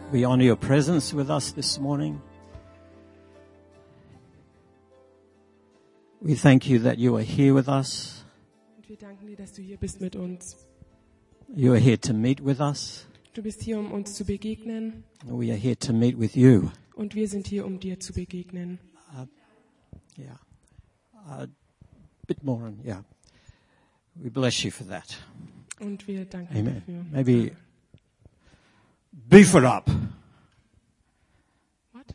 We honor your presence with us this morning. We thank you that you are here with us. Und wir danken dir, dass du hier bist mit uns. You are here to meet with us. Du bist hier, um uns zu begegnen. We are here to meet with you. Und wir sind hier, um dir zu begegnen. Bit more on, yeah. We bless you for that. Und wir danken Amen. dafür. Maybe beef it up. What?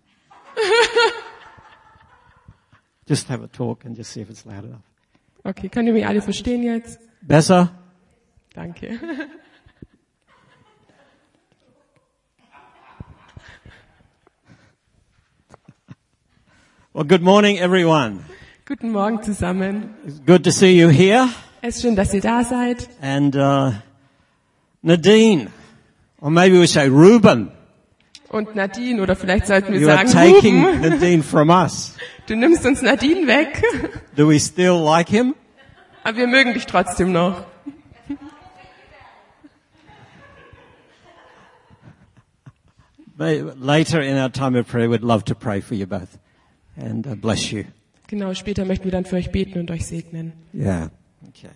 Just have a talk and just see if it's loud enough. Okay, könnt ihr mich alle verstehen jetzt? Besser? Danke. Well, good morning, everyone. Guten Morgen zusammen. It's good to see you here. Es ist schön, dass ihr da seid. And Nadine, or maybe we say Ruben. Und Nadine, oder vielleicht sollten wir You are sagen, taking Ruben, Nadine from us. du nimmst uns Nadine weg. Do we still like him? Aber wir mögen dich trotzdem noch. Later in our time of prayer, we'd love to pray for you both and bless you. Genau, später möchten wir dann für euch beten und euch segnen. Yeah. Okay.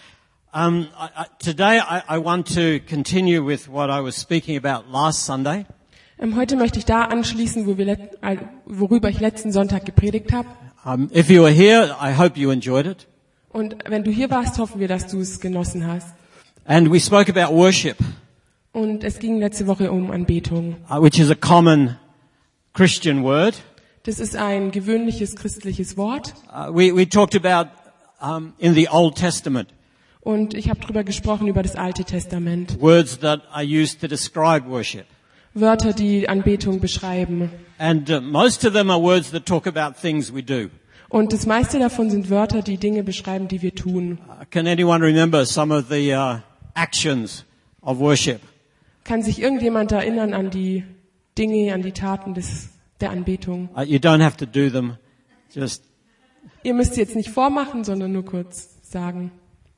Today I want to continue with what I was speaking about last Sunday. Heute möchte ich da anschließen, worüber ich letzten Sonntag gepredigt habe. If you were here, I hope you enjoyed it. Und wenn du hier warst, hoffen wir, dass du es genossen hast. And we spoke about worship, Und es ging letzte Woche um Anbetung. which is a common Christian word. Das ist ein gewöhnliches christliches Wort. We talked about in the Old Testament Und ich habe darüber gesprochen, über das Alte Testament. words that are used to describe worship. Wörter, die Anbetung beschreiben. And most of them are words that talk about things we do. Und das meiste davon sind Wörter, die Dinge beschreiben, die wir tun. Can anyone remember some of the actions of worship? Kann sich irgendjemand erinnern an die Dinge, an die Taten der Anbetung? You don't have to do them. Just Ihr müsst sie jetzt nicht vormachen, sondern nur kurz sagen.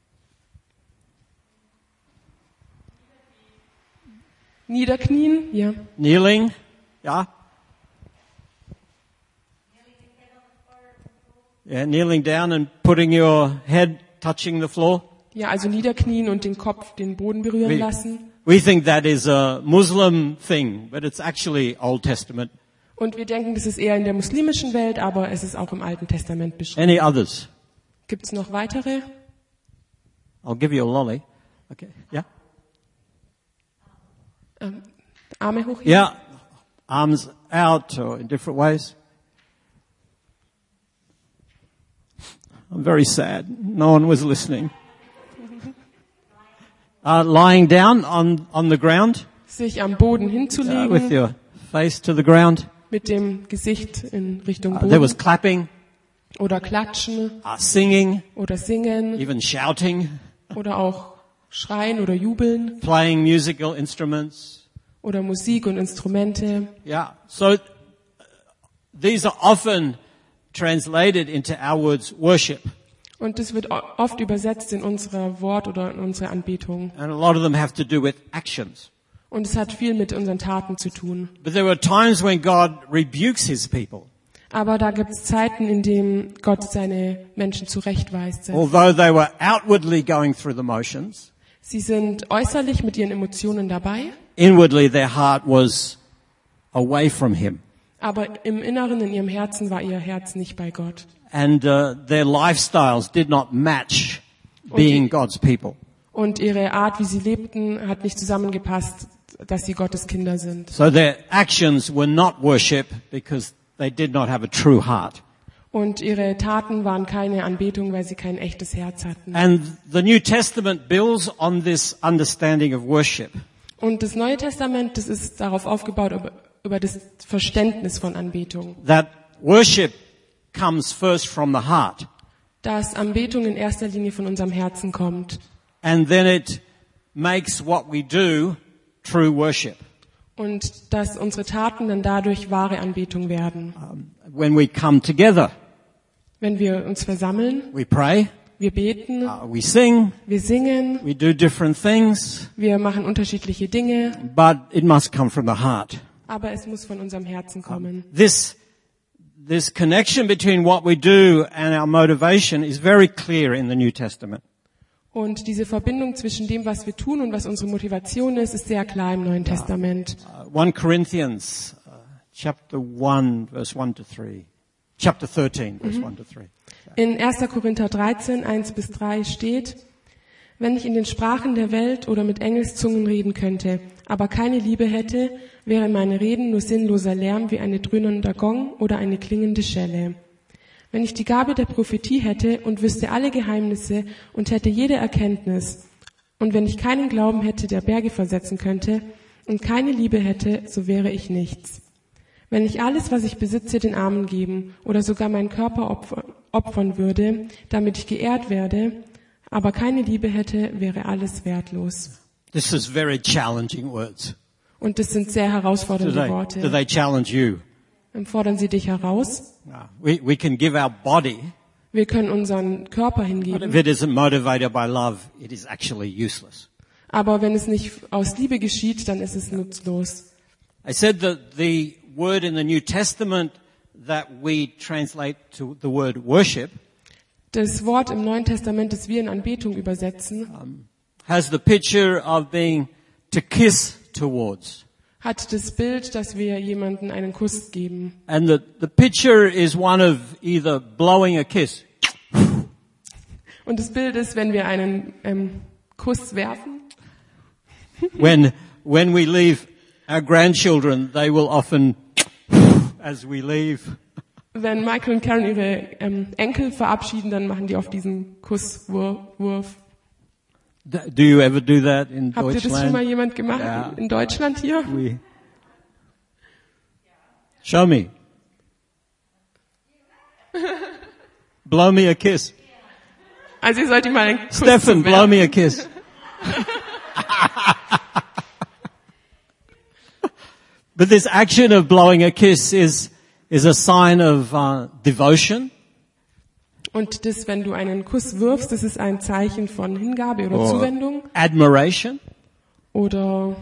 Niederknien, ja. kneeling, yeah. Yeah, kneeling down and putting your head touching the floor. Ja, also niederknien und den Kopf den Boden berühren lassen. We think that is a Muslim thing, but it's actually Old Testament. Und wir denken, das ist eher in der muslimischen Welt, aber es ist auch im Alten Testament beschrieben. Any others? Gibt es noch weitere? I'll give you a lolly. Okay, yeah? Arme hoch. Yeah, arms out or in different ways. I'm very sad. No one was listening. Lying down on the ground, Sich am Boden with hinzulegen, your face to the ground. mit dem Gesicht in Richtung There was Boden. clapping, Oder klatschen, singing, oder singen, even shouting, oder auch schreien oder jubeln, playing musical instruments. oder Musik und Instrumente. Yeah. So these are often translated into our words worship. Und das wird oft übersetzt in unser Wort oder in unsere Anbetung. And a lot of them have to do with actions. Und es hat viel mit unseren Taten zu tun. But there were times when God rebukes his people. Aber da gibt es Zeiten, in denen Gott seine Menschen zurechtweist. Although they were outwardly going through the motions, Sie sind äußerlich mit ihren Emotionen dabei, inwardly their heart was away from him. aber im Inneren, in ihrem Herzen war ihr Herz nicht bei Gott. And their lifestyles did not match being God's people. Und ihre Art, wie sie lebten, hat nicht zusammengepasst, dass sie Gottes Kinder sind. So their actions were not worship because they did not have a true heart. Und ihre Taten waren keine Anbetung, weil sie kein echtes Herz hatten. And the New Testament builds on this understanding of worship. Und das Neue Testament, das ist darauf aufgebaut, über das Verständnis von Anbetung. That worship comes first from the heart. Dass Anbetung in erster Linie von unserem Herzen kommt. And then it makes what we do true worship. Und dass unsere Taten dann dadurch wahre Anbetung werden. When we come together, Wenn wir uns versammeln, we pray, Wir beten, we sing, wir singen, we do different things, wir machen unterschiedliche Dinge, but it must come from the heart. aber es muss von unserem Herzen kommen. This connection between what we do and our motivation is very clear in the New Testament. Und diese Verbindung zwischen dem, was wir tun und was unsere Motivation ist, ist sehr klar im Neuen Testament. 1 Corinthians chapter 1 verse 1 to 3. Chapter 13 verse 1 to 3. In 1. Korinther 13, 1 bis 3 steht: Wenn ich in den Sprachen der Welt oder mit Engelszungen reden könnte, aber keine Liebe hätte, wäre meine Reden nur sinnloser Lärm wie eine dröhnender Gong oder eine klingende Schelle. Wenn ich die Gabe der Prophetie hätte und wüsste alle Geheimnisse und hätte jede Erkenntnis, und wenn ich keinen Glauben hätte, der Berge versetzen könnte, und keine Liebe hätte, so wäre ich nichts. Wenn ich alles, was ich besitze, den Armen geben oder sogar meinen Körper opfern würde, damit ich geehrt werde, aber keine Liebe hätte, wäre alles wertlos. This is very challenging words. Und das sind sehr herausfordernde Do Worte. they challenge you? Fordern sie dich heraus? We can give our body, Wir können unseren Körper but if hingeben, it isn't motivated by love, it is actually useless. aber wenn es nicht aus Liebe geschieht, dann ist es nutzlos. I said that the word in the New Testament that we translate to the word worship Das Wort im Neuen Testament, das wir in Anbetung übersetzen, has the picture of being to kiss towards. hat das Bild, dass wir jemanden einen Kuss geben. And the picture is one of either blowing a kiss Und das Bild ist, wenn wir einen Kuss werfen. when we leave our grandchildren, they will often as we leave. Wenn Michael und Karen ihre Enkel verabschieden, dann machen die oft diesen Kusswurf. Do you ever do that in Habt ihr das schon mal Deutschland? jemand gemacht Ja. in Deutschland hier? Show me. Blow me a kiss. Also ihr sollt ihm mal einen Kuss Stefan, blow zuwerfen. me a kiss. But this action of blowing a kiss is a sign of devotion Und das, wenn du einen Kuss wirfst, das ist ein Zeichen von Hingabe oder or Zuwendung admiration, oder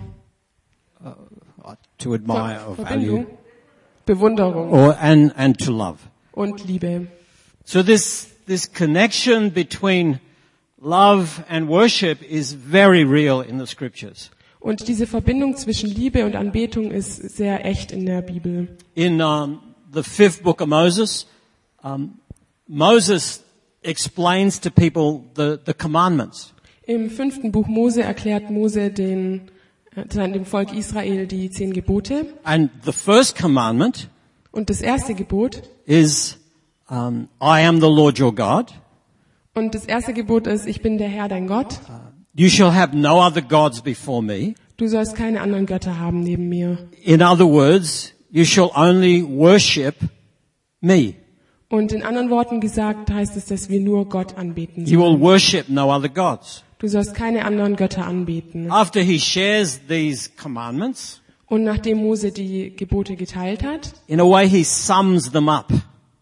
to admire or Verbindung, value, Bewunderung and to love. und Liebe. So this connection between love and worship is very real in the scriptures. Und diese Verbindung zwischen Liebe und Anbetung ist sehr echt in der Bibel. In the 5th book of Moses, Moses explains to people the commandments. Im 5. Buch Mose erklärt Mose dem Volk Israel die 10 Gebote. And the first commandment Und das erste Gebot, is, I am the Lord your God. und das erste Gebot ist, ich bin der Herr, dein Gott. You shall have no other gods before me. Du sollst keine anderen Götter haben neben mir. In other words, you shall only worship me. Und in anderen Worten gesagt heißt es, dass wir nur Gott anbeten You will sollen. worship no other gods. Du sollst keine anderen Götter anbeten. After he shares these commandments, Und nachdem Mose die Gebote geteilt hat, in a way he sums them up.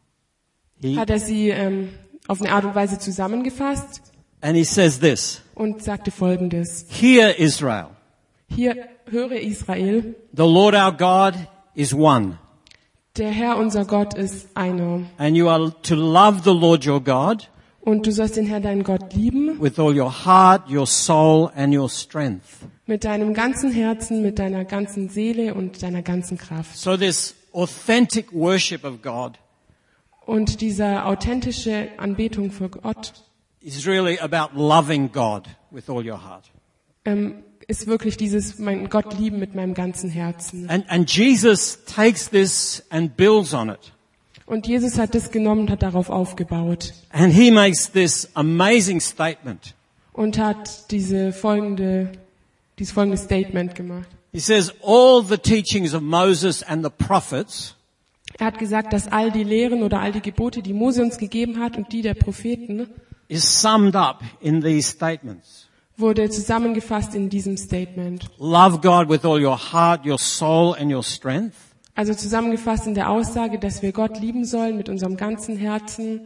hat er sie auf eine Art und Weise zusammengefasst And he says this, und sagte Folgendes. Hear Israel, Hier, höre Israel, the Lord our God is one. der Herr unser Gott ist einer. And you are to love the Lord your God Und du sollst den Herrn, deinen Gott, lieben, with all your heart, your soul and your strength. mit deinem ganzen Herzen, mit deiner ganzen Seele und deiner ganzen Kraft. So this authentic worship of God Und diese authentische Anbetung für Gott is really about loving God with all your heart. ist wirklich dieses, mein Gott lieben mit meinem ganzen Herzen. And Jesus takes this and builds on it. Und Jesus hat das genommen und hat darauf aufgebaut. And he makes this amazing statement. Und hat dieses folgende Statement gemacht. He says, all the teachings of Moses and the prophets Er hat gesagt, dass all die Lehren oder all die Gebote, die Mose uns gegeben hat und die der Propheten, is summed up in these statements. wurde zusammengefasst in diesem Statement. Love God with all your heart, your soul and your strength. Also zusammengefasst in der Aussage, dass wir Gott lieben sollen mit unserem ganzen Herzen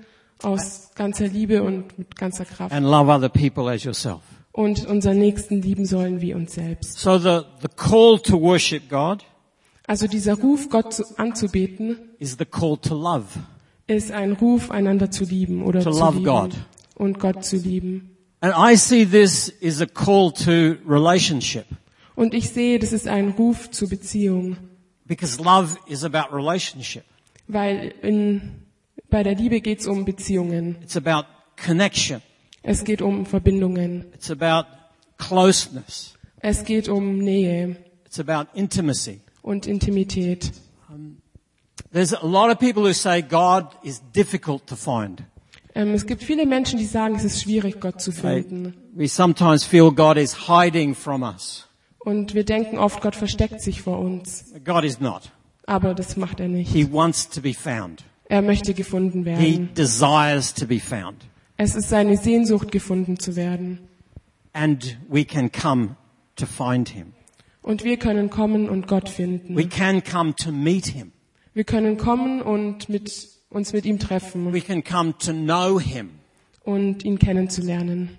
aus ganzer Liebe und mit ganzer Kraft. and love other people as yourself. Und unseren Nächsten lieben sollen wie uns selbst. So the call to worship God Also dieser Ruf, Gott anzubeten, is the call to love. ist ein Ruf, einander zu lieben oder To zu love lieben God. und Gott zu lieben. And I see this is a call to relationship, Und ich sehe, das ist ein Ruf zur Beziehung, because love is about relationship. weil bei der Liebe geht es um Beziehungen. It's about connection. Es geht um Verbindungen. It's about closeness. Es geht um Nähe It's about intimacy. und Intimität. There's a lot of people who say God is difficult to find. Es gibt viele Menschen, die sagen, es ist schwierig, Gott zu finden. We sometimes feel God is hiding from us. Und wir denken oft, Gott versteckt sich vor uns. God is not. Aber das macht er nicht. He wants to be found. Er möchte gefunden He werden. desires to be found. Es ist seine Sehnsucht, gefunden zu werden. And we can come to find him. Und wir können kommen und Gott finden. We can come to meet him. Wir können kommen und uns mit ihm treffen We can come to know him. und ihn kennenzulernen.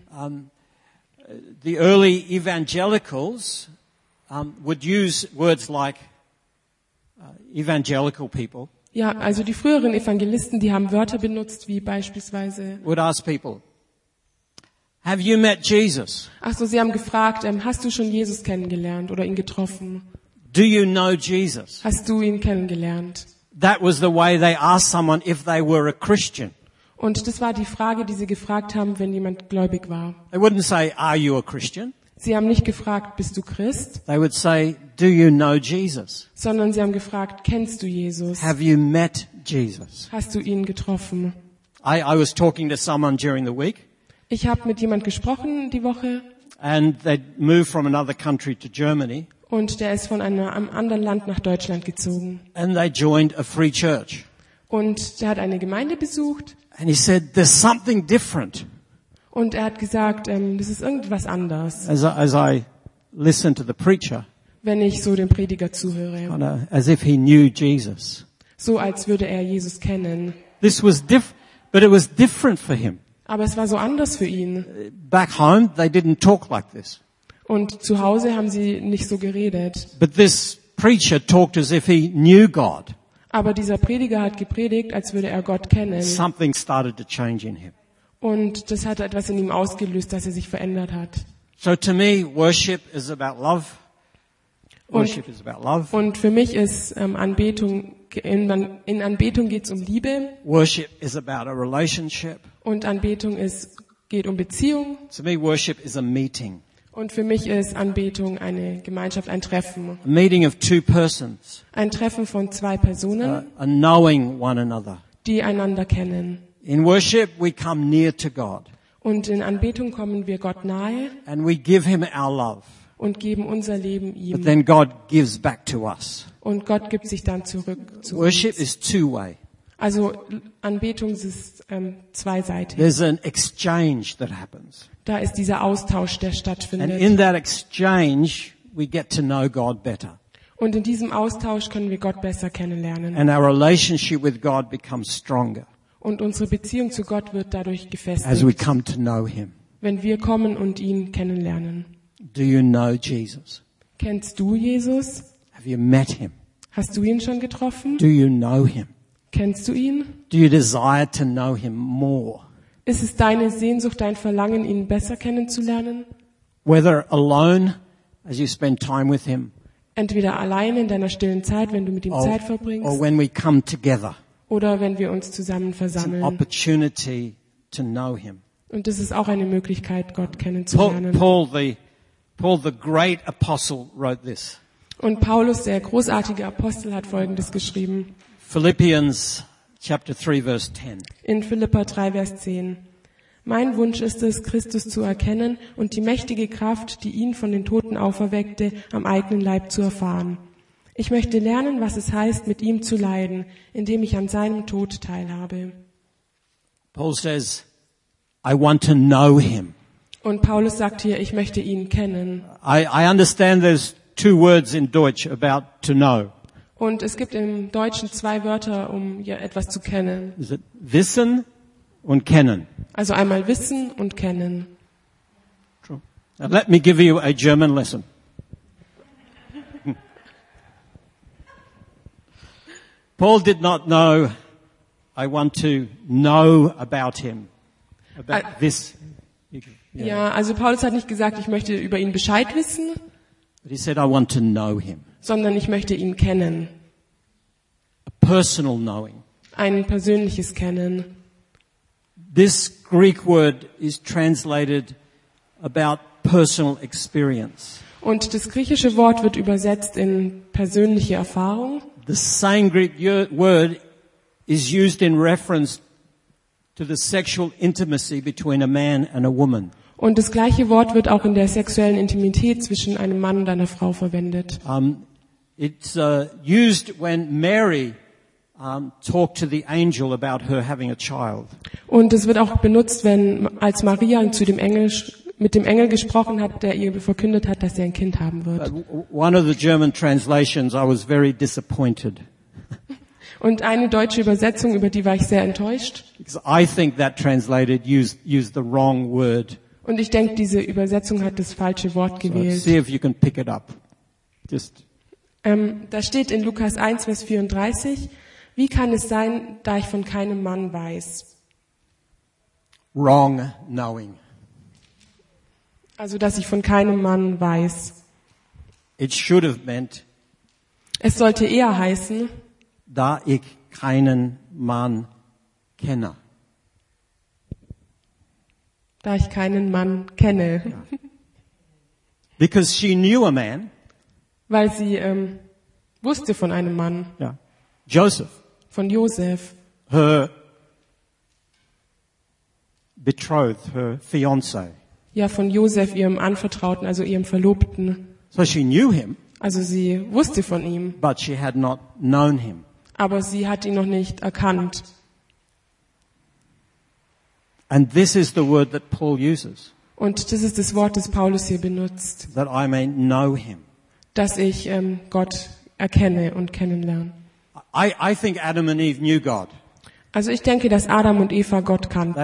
The early evangelicals would use words like evangelical people Ja, also die früheren Evangelisten, die haben Wörter benutzt, wie beispielsweise, would ask people, have you met Jesus? ach so, sie haben gefragt, hast du schon Jesus kennengelernt oder ihn getroffen? Do you know Jesus? Hast du ihn kennengelernt? That was the way they asked someone if they were a Christian. Und das war die Frage, die sie gefragt haben, wenn jemand gläubig war. They wouldn't say, are you a Christian? Sie haben nicht gefragt, bist du Christ? They would say, do you know Jesus? Sondern sie haben gefragt, kennst du Jesus? Have you met Jesus? Hast du ihn getroffen? I was talking to someone during the week, Ich habe mit jemand gesprochen die Woche and they'd moved from another country to Germany, und der ist von einem anderen Land nach Deutschland gezogen. and they joined a free church. Und der hat eine Gemeinde besucht And he said, there's something different. und er hat gesagt, das ist irgendwas anders, As I listened to the preacher, wenn ich so dem Prediger zuhöre. kinda as if he knew Jesus. So als würde er Jesus kennen. This was but it was different for him. Aber es war so anders für ihn. Back home, they didn't talk like this. Und zu Hause haben sie nicht so geredet. But this preacher talked as if he knew God. Aber dieser Prediger hat gepredigt, als würde er Gott kennen. Something started to change in him. Und das hat etwas in ihm ausgelöst, dass er sich verändert hat. So to me, worship is about love. Worship is about love. Und für mich ist Anbetung, in Anbetung geht es um Liebe. Worship is about a relationship. Und Anbetung geht um Beziehung. To me, worship is a meeting. Und für mich ist Anbetung eine Gemeinschaft, ein Treffen. A meeting of two persons, Ein Treffen von zwei Personen, a knowing one another. die einander kennen. In worship, we come near to God Und in Anbetung kommen wir Gott nahe and we give him our love. und geben unser Leben But ihm. then God gives back to us. Und Gott gibt sich dann zurück zu Worship uns. is two-way. Also Anbetung ist zweiseitig. There's an exchange that happens. Da ist dieser Austausch, der And stattfindet. in that exchange, we get to know God better. Und in diesem Austausch können wir Gott besser kennenlernen. And our relationship with God becomes stronger Und unsere Beziehung zu Gott wird dadurch as we gefestigt, come to know him. wenn wir kommen und ihn kennenlernen. Do you know Jesus? Kennst du Jesus? Have you met him? Hast du ihn schon getroffen? Do you know him? Kennst du ihn? Do you desire to know him more? Ist es deine Sehnsucht, dein Verlangen, ihn besser kennenzulernen? Whether alone as you spend time with him Entweder allein in deiner stillen Zeit, wenn du mit ihm Zeit or verbringst, when we come together. oder wenn wir uns zusammen It's an versammeln. opportunity to know him. Und das ist auch eine Möglichkeit, Gott Paul, kennenzulernen. Paul the great apostle wrote this. Und Paulus, der großartige Apostel, hat Folgendes geschrieben. Philippians chapter 3 verse 10. In Philipper 3, Vers 10. Mein Wunsch ist es, Christus zu erkennen und die mächtige Kraft, die ihn von den Toten auferweckte, am eigenen Leib zu erfahren. Ich möchte lernen, was es heißt, mit ihm zu leiden, indem ich an seinem Tod teilhabe. Paul says, I want to know him. Und Paulus sagt hier, ich möchte ihn kennen. I understand there's two words in Deutsch about to know. Und es gibt im Deutschen zwei Wörter, um ja etwas zu kennen. Is it wissen und kennen. Also einmal wissen und kennen. True. Now let me give you a German lesson. Paul did not know, I want to know about him, about this. Ja, also Paulus hat nicht gesagt, ich möchte über ihn Bescheid wissen, But he said, I want to know him. sondern ich möchte ihn kennen. A personal knowing. Ein persönliches Kennen. This Greek word is translated about personal experience. Und das griechische Wort wird übersetzt in persönliche Erfahrung. The same Greek word is used in reference to the sexual intimacy between a man and a woman. Und das gleiche Wort wird auch in der sexuellen Intimität zwischen einem Mann und einer Frau verwendet. It's used when Mary talked to the angel about her having a child. Und es wird auch benutzt, wenn als Maria mit dem Engel gesprochen hat, der ihr verkündet hat, dass sie ein Kind haben wird. One of the German translations, I was very disappointed. Und eine deutsche Übersetzung, über die war ich sehr enttäuscht. Because I think that translated used the wrong word. Und ich denke, diese Übersetzung hat das falsche Wort So gewählt. see if you can pick it up. Just Da steht in Lukas 1, Vers 34, wie kann es sein, da ich von keinem Mann weiß? wrong knowing. Also, dass ich von keinem Mann weiß. It should have meant, Es sollte eher heißen, da ich keinen Mann kenne. da ich keinen Mann kenne. Because she knew a man, Weil sie wusste von einem Mann, yeah, Joseph, von Josef, her betrothed, her fiancé. ja von Josef, ihrem Anvertrauten, also ihrem Verlobten. So she knew him, Also sie wusste von ihm, but she had not known him. aber sie hat ihn noch nicht erkannt. And this is the word that Paul uses, Und das ist das Wort, das Paulus hier benutzt, that I may know him. dass ich Gott erkenne und kennenlerne. I think Adam and Eve knew God. Also ich denke, dass Adam und Eva Gott kannten.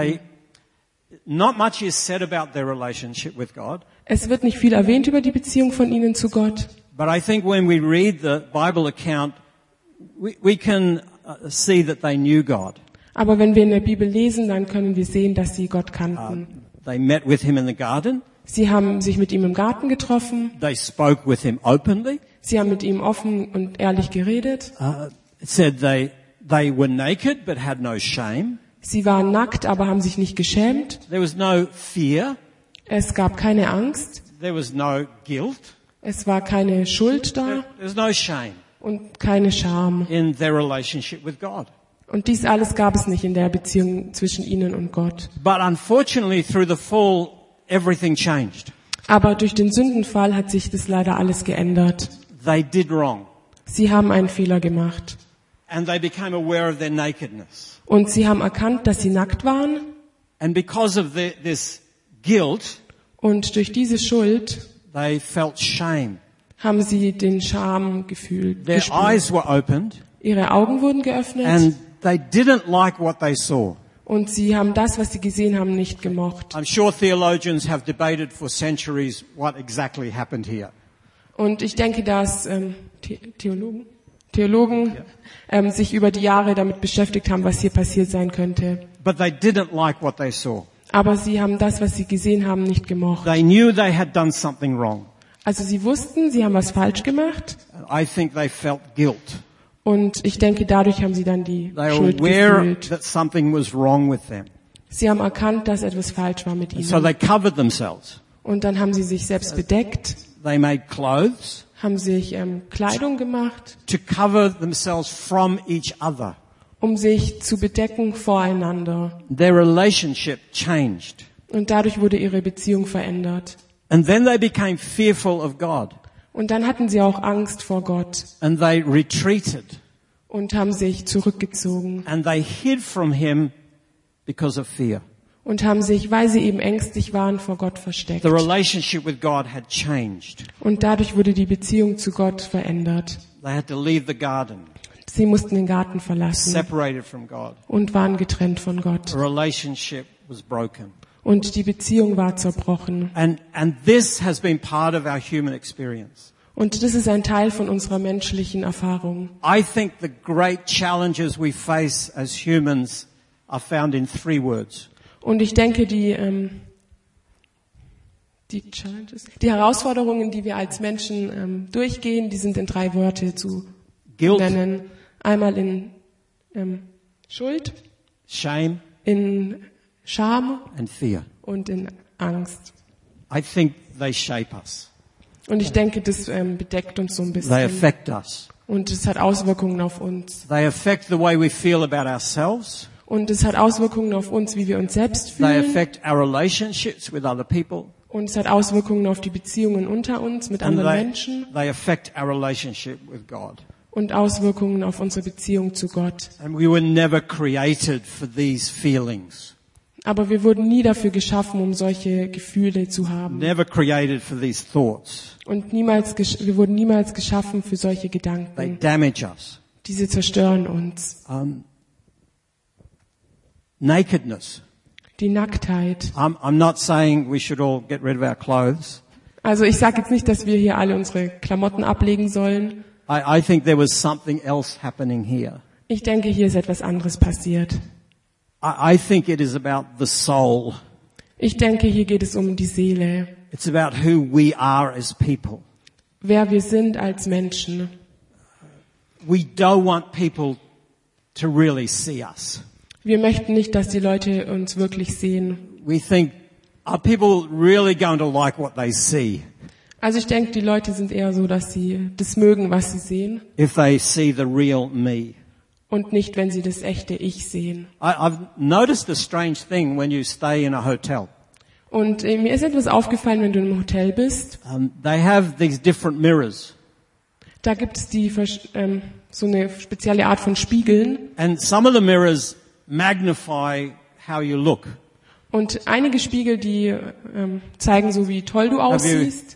Not much is said about their relationship with God, Es wird nicht viel erwähnt über die Beziehung von ihnen zu Gott. but I think when we read the Bible account, we can see that they knew God. Aber wenn wir in der Bibel lesen, dann können wir sehen, dass sie Gott kannten. They met with him in the garden. Sie haben sich mit ihm im Garten getroffen. They spoke with him openly. Sie haben mit ihm offen und ehrlich geredet. It said they were naked but had no shame. Sie waren nackt, aber haben sich nicht geschämt. There was no fear. Es gab keine Angst. There was no guilt. Es war keine Schuld da There was no shame und keine Scham. in their relationship with God. Und dies alles gab es nicht in der Beziehung zwischen ihnen und Gott. But unfortunately, through the fall, everything changed. Aber durch den Sündenfall hat sich das leider alles geändert. They did wrong. Sie haben einen Fehler gemacht. And they became aware of their nakedness. Und sie haben erkannt, dass sie nackt waren. And because of this guilt, Und durch diese Schuld they felt shame. haben sie den Schamgefühl Their gespürt. eyes were opened Ihre Augen wurden geöffnet and they didn't like what they saw. und sie haben das, was sie gesehen haben, nicht gemocht. I'm sure theologians have debated for centuries what exactly happened here. Und ich denke, dass Theologen sich über die Jahre damit beschäftigt haben, was hier passiert sein könnte. But they didn't like what they saw. Aber sie haben das, was sie gesehen haben, nicht gemocht. They knew they had done something wrong. Also sie wussten, sie haben was falsch gemacht. And I think they felt guilt. Und ich denke, dadurch haben sie dann die They were Schuld aware gefühlt. that something was wrong with them. Sie haben erkannt, dass etwas falsch war mit And so ihnen. they covered themselves. Und dann haben sie sich selbst bedeckt, They made clothes haben sich Kleidung gemacht, to cover themselves from each other. um sich zu bedecken voreinander. Their relationship changed. Und dadurch wurde ihre Beziehung verändert. And then they became fearful of God. Und dann hatten sie auch Angst vor Gott And they retreated. und haben sich zurückgezogen And they hid from Him because of fear. und haben sich, weil sie eben ängstlich waren, vor Gott versteckt. The relationship with God had changed. Und dadurch wurde die Beziehung zu Gott verändert. They had to leave the garden. Sie mussten den Garten verlassen separated from God. und waren getrennt von Gott. The relationship was broken. Und die Beziehung war zerbrochen. And this has been part of our human experience. Und das ist ein Teil von unserer menschlichen Erfahrung. I think the great challenges we face as humans are found in 3 words. Und ich denke, die Herausforderungen, die wir als Menschen durchgehen, die sind in 3 Wörter zu Guilt, nennen. Einmal in Schuld, shame, in Scham and fear. und in Angst. I think they shape us. Und ich denke, das bedeckt uns so ein They bisschen. affect us. Und es hat Auswirkungen auf uns. They affect the way we feel about ourselves. Und es hat Auswirkungen auf uns, wie wir uns selbst They fühlen. affect our relationships with other people. Und es hat Auswirkungen auf die Beziehungen unter uns mit And anderen they, Menschen. they affect our relationship with God. Und Auswirkungen auf unsere Beziehung zu Gott. And we were never created for these feelings. Aber wir wurden nie dafür geschaffen, um solche Gefühle zu haben. Never created for these thoughts. Und wir wurden niemals geschaffen für solche They Gedanken. damage us. Diese zerstören uns. Nakedness. Die Nacktheit. I'm not saying we should all get rid of our clothes. Also ich sage jetzt nicht, dass wir hier alle unsere Klamotten ablegen sollen. I think there was something else happening here. Ich denke, hier ist etwas anderes passiert. I think it is about the soul. Ich denke, hier geht es um die Seele. It's about who we are as people. Wer wir sind als Menschen. We don't want people to really see us. Wir möchten nicht, dass die Leute uns wirklich sehen. We think, are people really going to like what they see Also ich denke, die Leute sind eher so, dass sie das mögen, was sie sehen. if they see the real me? Und nicht, wenn sie das echte Ich sehen. I've noticed a strange thing when you stay in a hotel. Und mir ist etwas aufgefallen, wenn du im Hotel bist. They have these different mirrors. Da gibt es so eine spezielle Art von Spiegeln. And some of the mirrors magnify how you look. Und einige Spiegel, die zeigen so, wie toll du aussiehst.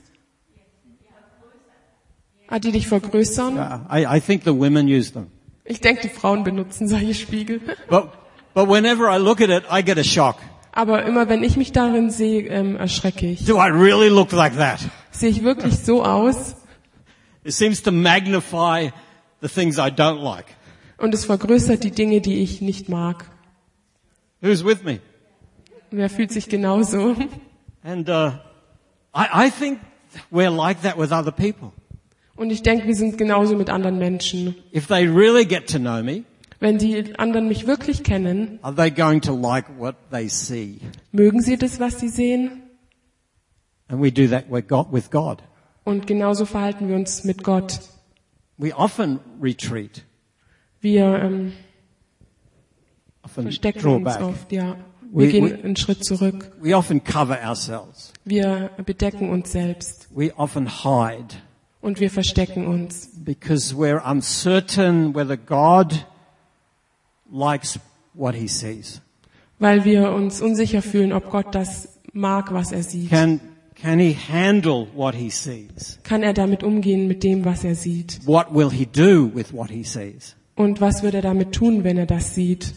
Die dich vergrößern. I think the women use them. Ich denke, die Frauen benutzen solche Spiegel. But whenever I look at it, I get a shock. Aber immer wenn ich mich darin sehe, erschrecke ich. Do I really look like that? Sehe ich wirklich so aus? It seems to magnify the things I don't like. Und es vergrößert die Dinge, die ich nicht mag. Who's with me? Wer fühlt sich genauso? And I think we're like that with other people. Und ich denke, wir sind genauso mit anderen Menschen. If they really get to know me, Wenn die anderen mich wirklich kennen, are they going to like what they see? mögen sie das, was sie sehen? And we do that with God. Und genauso verhalten wir uns mit Gott. We often retreat, Wir often verstecken draw uns back. oft, ja. Wir We- gehen we- einen Schritt zurück. We often cover ourselves. Wir bedecken uns selbst. We often hide Und wir verstecken uns. because we're uncertain whether God likes what he sees. Weil wir uns unsicher fühlen, ob Gott das mag, was er sieht. Can he handle what he sees? Kann er damit umgehen mit dem, was er sieht? What will he do with what he sees? Und was wird er damit tun, wenn er das sieht?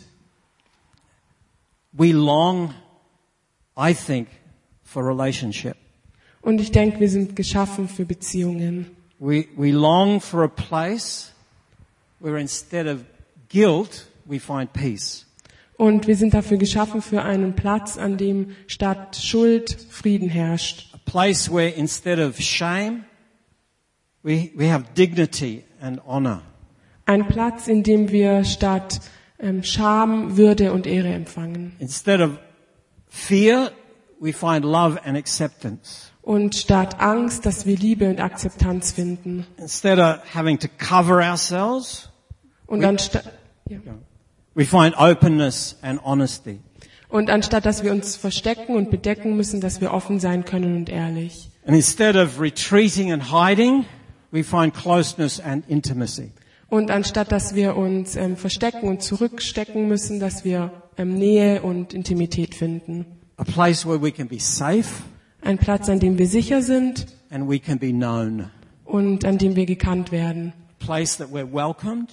We long, I think, for relationship. Und ich denke, wir sind geschaffen für Beziehungen. We long for a place where instead of guilt, we find peace. Und wir sind dafür geschaffen für einen Platz, an dem statt Schuld Frieden herrscht. A place where instead of shame, we have dignity and honor. Ein Platz, in dem wir statt Scham, Würde und Ehre empfangen. Instead of fear, we find love and acceptance. Und statt Angst, dass wir Liebe und Akzeptanz finden. Instead of having to cover ourselves, Und anstatt, ja. we find openness and honesty. Und anstatt, dass wir uns verstecken und bedecken müssen, dass wir offen sein können und ehrlich. And instead of retreating and hiding, we find closeness and intimacy. Und anstatt, dass wir uns verstecken und zurückstecken müssen, dass wir Nähe und Intimität finden. A place where we can be safe Ein Platz, an dem wir sicher sind and we can be known. und an dem wir gekannt werden. A place that we're welcomed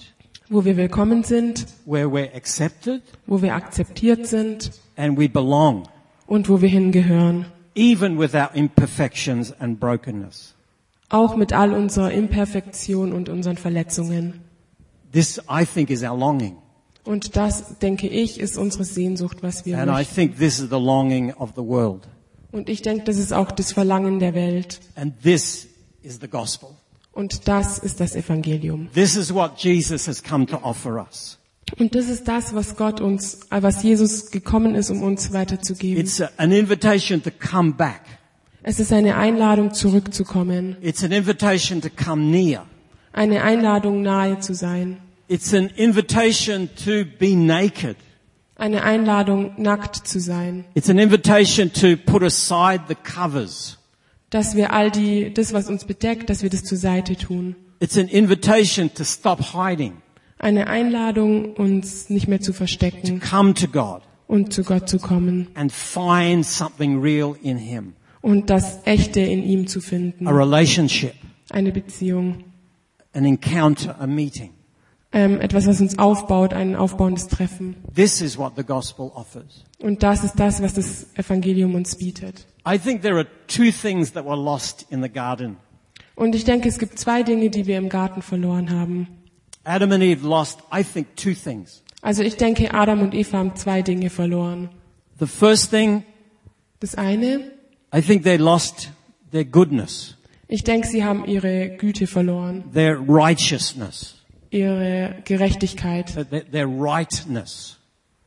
wo wir willkommen sind, where we're accepted wo wir akzeptiert sind and we belong, und wo wir hingehören. even with our imperfections and brokenness. Auch mit all unserer Imperfektion und unseren Verletzungen. This, I think, is our longing. Und das, denke ich, ist unsere Sehnsucht, was wir And I möchten. think this is the longing of the world. Und ich denke, das ist auch das Verlangen der Welt. And this is the gospel. Und das ist das Evangelium. This is what Jesus has come to offer us. Und das ist das, was Jesus gekommen ist, um uns weiterzugeben. It's an invitation to come back. Es ist eine Einladung, zurückzukommen. It's an invitation to come near. Eine Einladung, nahe zu sein. It's an invitation to be naked. Eine Einladung, nackt zu sein. It's an invitation to put aside the covers. Dass wir das, was uns bedeckt, dass wir das zur Seite tun. It's an invitation to stop hiding, Eine Einladung, uns nicht mehr zu verstecken come to God und zu Gott zu kommen. and find something real in Him. Und das Echte in ihm zu finden. A relationship, Eine Beziehung. an encounter, a meeting. Etwas, was uns aufbaut, ein aufbauendes Treffen. This is what the gospel offers. Und das ist das, was das Evangelium uns bietet. I think there are two things that were lost in the garden. Und ich denke, es gibt zwei Dinge, die wir im Garten verloren haben. Adam and Eve lost, I think, two things. Also ich denke, Adam und Eva haben zwei Dinge verloren. The first thing, Das eine, I think they lost their goodness, ich denke, sie haben ihre Güte verloren, their righteousness, ihre Gerechtigkeit, their rightness.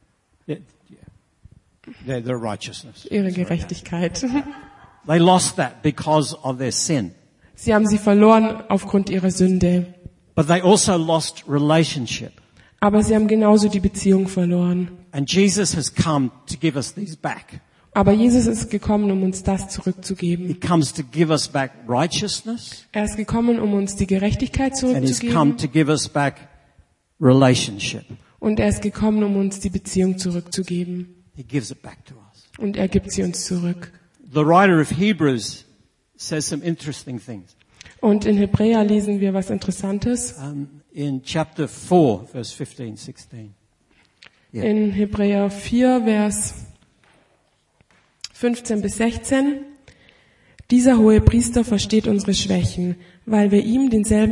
Their righteousness. ihre Gerechtigkeit. They lost that because of their sin. Sie haben sie verloren aufgrund ihrer Sünde. But they also lost relationship. Aber sie haben genauso die Beziehung verloren. And Jesus has come to give us these back. Aber Jesus ist gekommen, um uns das He zurückzugeben. comes to give us back righteousness, Er ist gekommen, um uns die Gerechtigkeit and He's come zurückzugeben. to give us back relationship. Und er ist gekommen, um uns die Beziehung zurückzugeben. He gives it back to us. Und er gibt sie uns zurück. The writer of Hebrews says some interesting things. Und in Hebräer lesen wir was Interessantes. In chapter 4, verse 15, 16. Yeah. In Hebräer 4, Vers 15 bis 16. Dieser hohe Priester versteht unsere Schwächen, weil ihm dieselben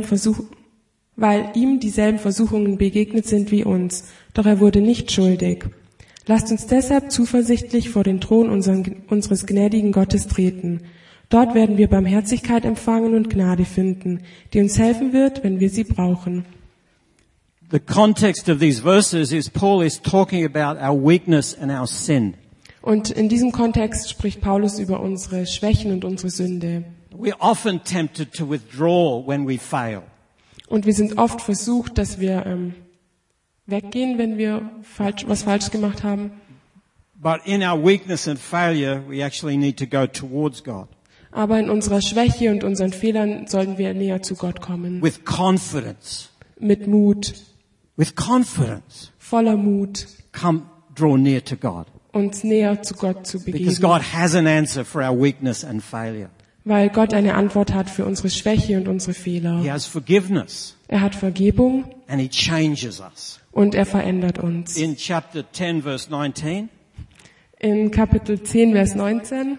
Versuchungen begegnet sind wie uns. Doch er wurde nicht schuldig. Lasst uns deshalb zuversichtlich vor den Thron unseres gnädigen Gottes treten. Dort werden wir Barmherzigkeit empfangen und Gnade finden, die uns helfen wird, wenn wir sie brauchen. The context of these verses is Paul is talking about our weakness and our sin. Und in diesem Kontext spricht Paulus über unsere Schwächen und unsere Sünde. We're often tempted to withdraw when we fail. Und wir sind oft versucht, dass wir weggehen, wenn wir was falsch gemacht haben. But in our weakness and failure, we actually need to go towards God. Aber in unserer Schwäche und unseren Fehlern sollten wir näher zu Gott kommen. With confidence. Mit Mut, With confidence. voller Mut, Come, draw near to God. uns näher zu Gott zu Because begeben. God has an answer for our weakness and failure. Weil Gott eine Antwort hat für unsere Schwäche und unsere He Fehler. has forgiveness Er hat Vergebung and He changes us. und er verändert uns. In chapter 10 verse 19, In Kapitel 10, Vers 19.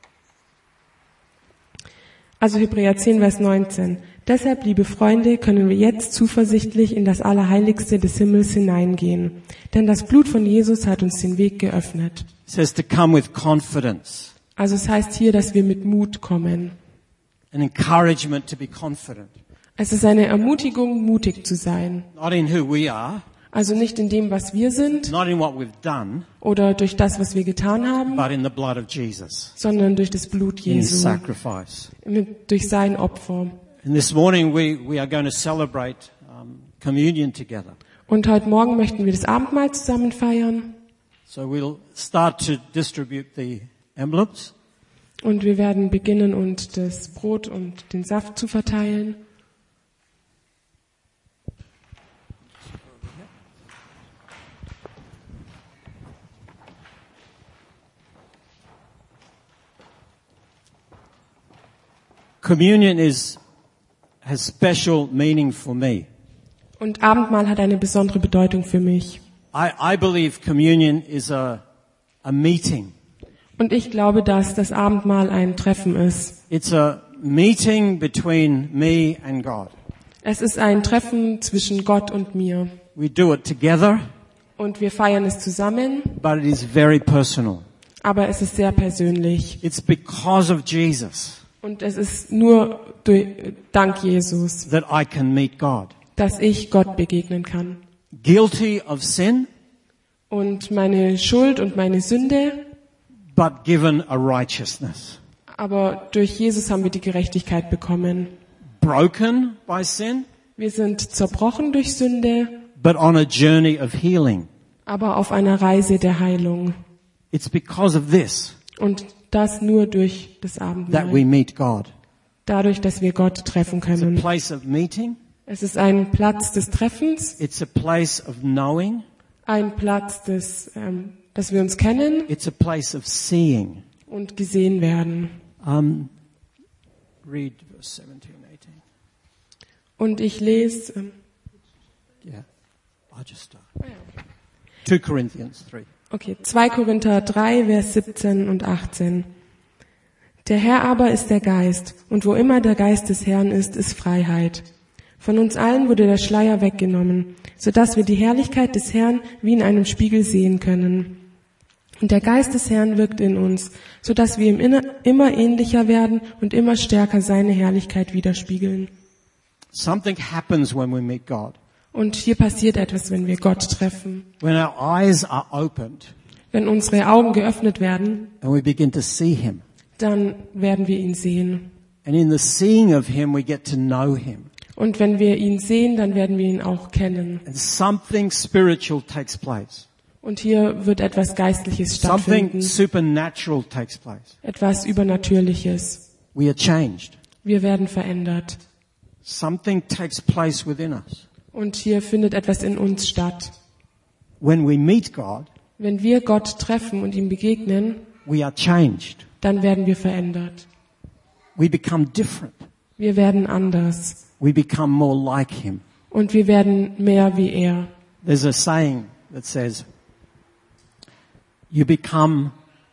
Also Hebräer 10, Vers 19. Deshalb, liebe Freunde, können wir jetzt zuversichtlich in das Allerheiligste des Himmels hineingehen. Denn das Blut von Jesus hat uns den Weg geöffnet. it says to come with confidence, Also es heißt hier, dass wir mit Mut kommen. an encouragement to be confident. Es ist eine Ermutigung, mutig zu sein. Not in who we are, Also nicht in dem, was wir sind not in what we've done, oder durch das, was wir getan haben, but in the blood of Jesus, sondern durch das Blut in His Jesu, sacrifice. durch sein Opfer. And this morning we are going to celebrate communion together. Und heute Morgen möchten wir das Abendmahl zusammen feiern. So we'll start to distribute the envelopes. Und wir werden beginnen, und das Brot und den Saft zu verteilen. Communion has special meaning for me. Und Abendmahl hat eine besondere Bedeutung für mich. I believe communion is a meeting. Und ich glaube, dass das Abendmahl ein Treffen ist. It's a meeting between me and God. Es ist ein Treffen zwischen Gott und mir. We do it together, Und wir feiern es zusammen, but it is very personal. aber es ist sehr persönlich. It's because of Jesus Und es ist nur dank Jesus, that I can meet God. dass ich Gott begegnen kann. Guilty of sin, Und meine Schuld und meine Sünde, but given a righteousness. aber durch Jesus haben wir die Gerechtigkeit bekommen. Broken by sin, Wir sind zerbrochen durch Sünde, but on a journey of healing. aber auf einer Reise der Heilung. It's because of this Und das nur durch das that we Abendmahl. meet God. Dadurch, dass wir Gott treffen It's a können. place of meeting. Es ist ein Platz des Treffens, It's a place of knowing. ein Platz dass wir uns kennen It's a place of seeing. und gesehen werden. Read verse 17, 18. Und ich lese, Yeah, I'll just start. 2 Corinthians 3. okay, 2 Korinther 3, Vers 17 und 18. Der Herr aber ist der Geist, und wo immer der Geist des Herrn ist Freiheit. Von uns allen wurde der Schleier weggenommen, so dass wir die Herrlichkeit des Herrn wie in einem Spiegel sehen können. Und der Geist des Herrn wirkt in uns, so dass wir ihm immer ähnlicher werden und immer stärker seine Herrlichkeit widerspiegeln. Something happens when we meet God. Und hier passiert etwas, wenn wir Gott treffen. When our eyes are opened Wenn unsere Augen geöffnet werden, and we begin to see Him. dann werden wir ihn sehen. And in the seeing of Him, we get to know Him. Und wenn wir ihn sehen, dann werden wir ihn auch kennen. And something spiritual takes place. Und hier wird etwas Geistliches Something stattfinden. supernatural takes place. Etwas Übernatürliches. We are changed. Wir werden verändert. Something takes place within us. Und hier findet etwas in uns statt. When we meet God, Wenn wir Gott treffen und ihm begegnen, we are changed. dann werden wir verändert. We become different. Wir werden anders. We become more like Him. Und wir werden mehr wie er. There's a saying that says, you become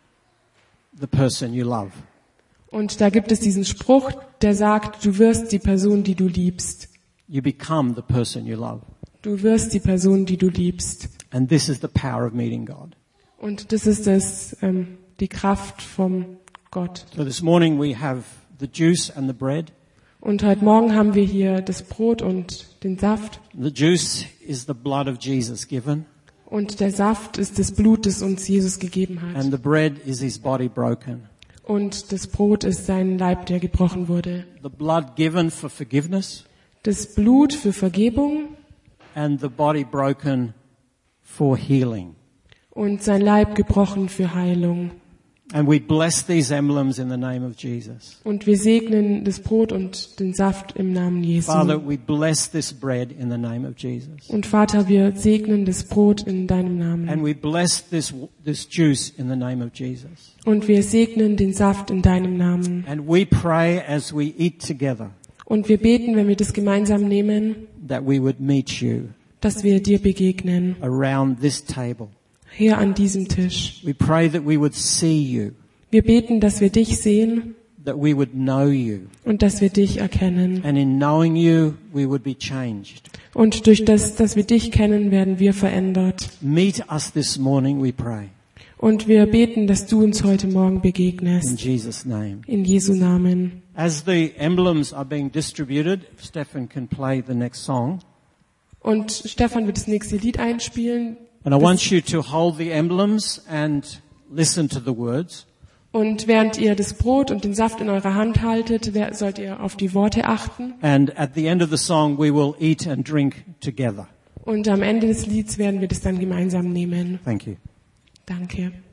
the person you love. Und da gibt es diesen Spruch, der sagt, du wirst die Person, die du liebst. You become the person you love. Du wirst die Person, die du liebst. And this is the power of meeting God. Und das ist die Kraft vom Gott. So this morning we have the juice and the bread. Und heute Morgen haben wir hier das Brot und den Saft. The juice is the blood of Jesus given, Und der Saft ist das Blut, das uns Jesus gegeben hat. and the bread is His body broken. Und das Brot ist sein Leib, der gebrochen wurde. The blood given for forgiveness, Das Blut für Vergebung and the body broken for healing. und sein Leib gebrochen für Heilung. And we bless these emblems in the name of Jesus. Und wir segnen das Brot und den Saft im Namen Jesu. Father, we bless this bread in the name of Jesus. Und Vater, wir segnen das Brot in deinem And Namen. we bless this juice in the name of Jesus. Und wir segnen den Saft in deinem Namen. And we pray as we eat together Und wir beten, wenn wir das gemeinsam nehmen, that we would meet you dass wir dir begegnen, around this table. hier an diesem Tisch. We pray that we would see you, Wir beten, dass wir dich sehen that we would know you. und dass wir dich erkennen. And in knowing you, we would be changed. Und durch das, dass wir dich kennen, werden wir verändert. Meet us this morning, we pray. Und wir beten, dass du uns heute Morgen In begegnest. Jesus' name. In Jesu Namen. As the emblems are being distributed, if Stefan can play the next song. Und Stefan wird das nächste Lied einspielen. And I want you to hold the emblems and listen to the words. Und während ihr das Brot und den Saft in eurer Hand haltet, sollt ihr auf die Worte achten. And at the end of the song, we will eat and drink together. Und am Ende des Lieds werden wir das dann gemeinsam nehmen. Thank you. Danke.